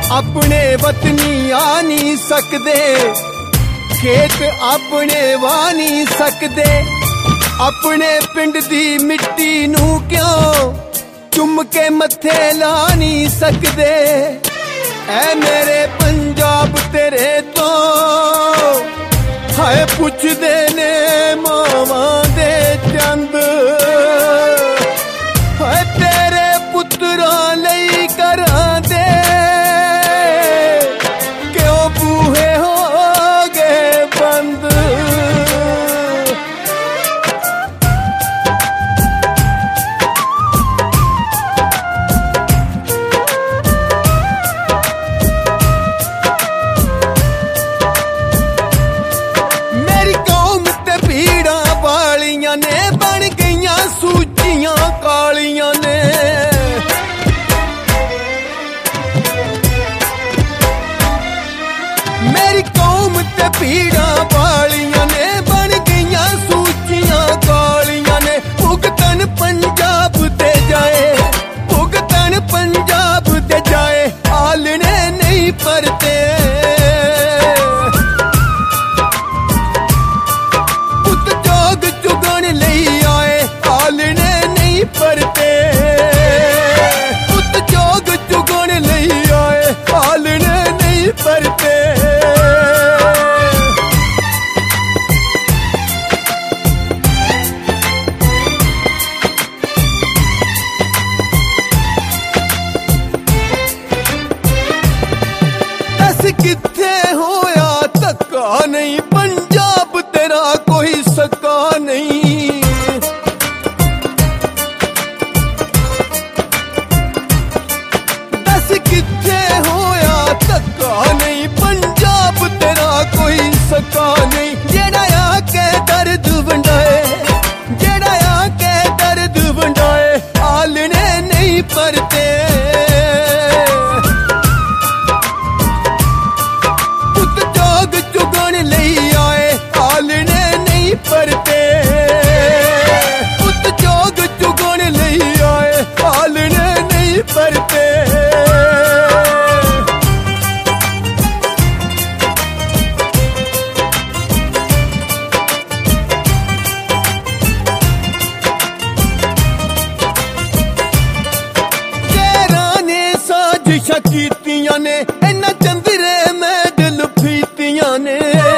अपने वतनी आ नहीं सकदे, खेत अपने वाह नहीं सकदे, अपने पिंड दी मिट्टी नू क्यों चुम के मत्थे ला नहीं सकदे। ऐ मेरे पंजाब तेरे तो हाय पुछदे ने मावां दे चंद, हाय तेरे पुत्तरां लई करां दे क्यों बूहे हो गए बंद। मेरी कौम ते भीड़ा वालियां ने बन गईयां सूचियां कालियां ने। मेरी कौम ते भीड़ा वालियां ने बन गईयां सूचियां कालियां ने। भुगतन पंजाब ते जाए, भुगतन पंजाब ते जाए, आलने नहीं परते। पुत जोग चुगन लई आए, आलने नहीं परते। पुत जोग चुगन लई आए, आलने नहीं परते। किथे होया धक्का नहीं, पंजाब तेरा कोई सका नहीं। दस किथे होया धक्का नहीं, पंजाब तेरा कोई सका नहीं। जेड़ा आके दर्द वंडाए, जेड़ा आके दर्द वंडाए, आलने नहीं परते। चुगन लई आए, आलने नहीं परते। पुत जोग चुगन लई आए, आलने नहीं परते। शेरां ने साजिशां कीतियां ने, इन्हां चंदरे मैडल फीतियां ने।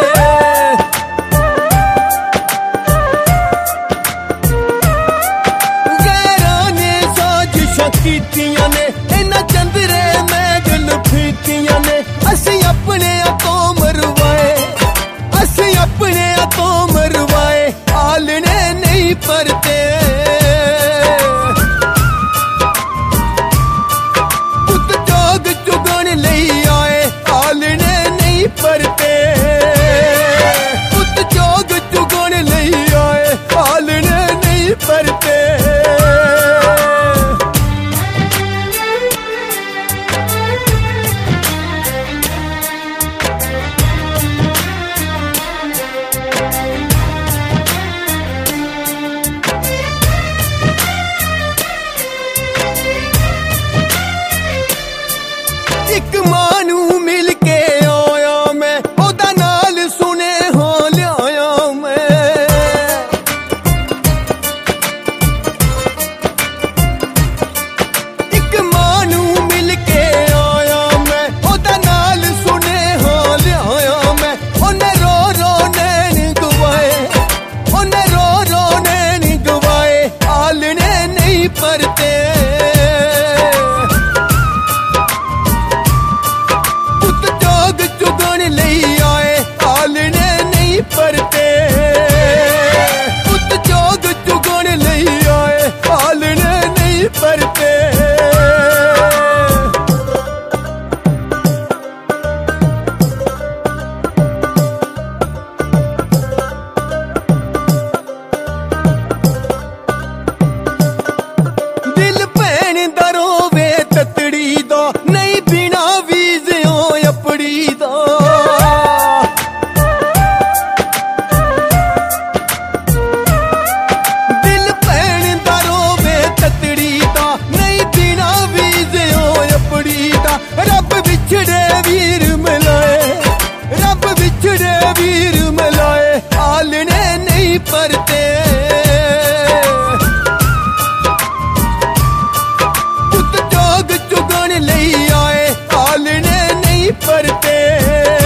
गैरां ने साजिशां कीतियां ने, इन्हां चंदरे मैडल फीतियां ने। असीं अपने तो मरवाए, असीं अपने तो मरवाए, आलने नहीं परते। पुत जोग चुग नहीं परते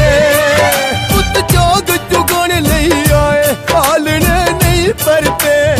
पुत जोग चुगण लई आए पालने नहीं परते